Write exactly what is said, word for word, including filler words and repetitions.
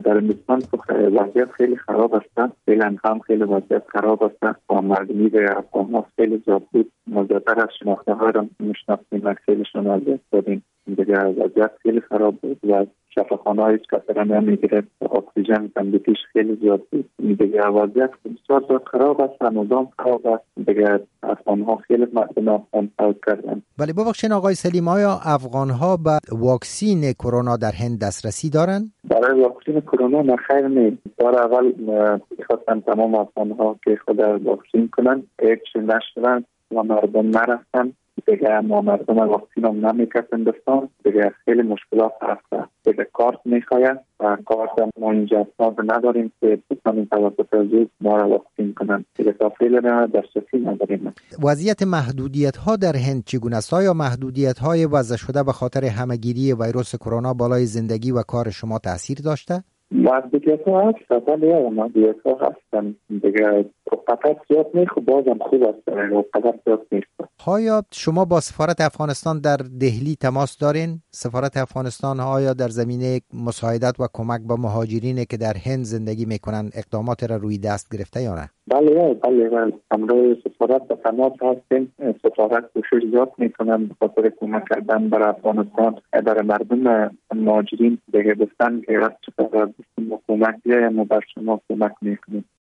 در هندوستان وضعیت خیلی خراب است. فعلا هم خیلی وضعیت خراب است و مردمی به افغان ها خیلی زیاد بود. ما زیادتر از شناخته ها را میشناختیم و خیلیشون اذیت شدیم. دیگه وضعیت خیلی خراب بود و شفاخانه ها هیچ کسی را نمیگرفت. اکسیژن کمبودیش خیلی زیاد بود. دیگه وضعیت بسیار زیاد خراب است. نظام خراب است. دیگه افغان ها خیلی مردم افغان فوت کردن. ولی ببخشید آقای سلیم، آیا افغان ها به واکسین کرونا در هند دسترسی دارن؟ برای واکسین کرونا نخیر نیست. بار اول می‌خواستن تمام افغان ها که خود واکسین کنن، هیچ نشدن و مردم نرفتن. دیگه ما مردم واکسین هم نمی‌کردن دستان. دیگه خیلی مشکلات هست. دیگه کارت می‌خواید و کارت ما اینجا اصلا نداریم که بتونیم توسط زود ما را واکسین کنن. دیگه تا فعلا دسترسی نداریم. وضعیت محدودیت ها در هند چگونه است؟ آیا محدودیت های وضع شده به خاطر همهگیری ویروس کرونا بالای زندگی و کار شما تاثیر داشته؟ محدودیت ها هست، ولی محدودیت ها هستن. دیگه فقط زیاد نیست، بازم خوب است. فقط زیاد نیست. آیا شما با سفارت افغانستان در دهلی تماس دارین؟ سفارت افغانستان آیا در زمینه مساعدت و کمک به مهاجرینی که در هند زندگی میکنن اقدامات را روی دست گرفته یا نه؟ بله بله بله همراه سفارت به تماس هستیم. سفارت کوشش زیاد میکنن به خاطر کمک کردن برای افغانستان، برای مردم مهاجرین. دیگه گفتن که وقت چقدر کمک بیایم و بر شما کمک میکنیم.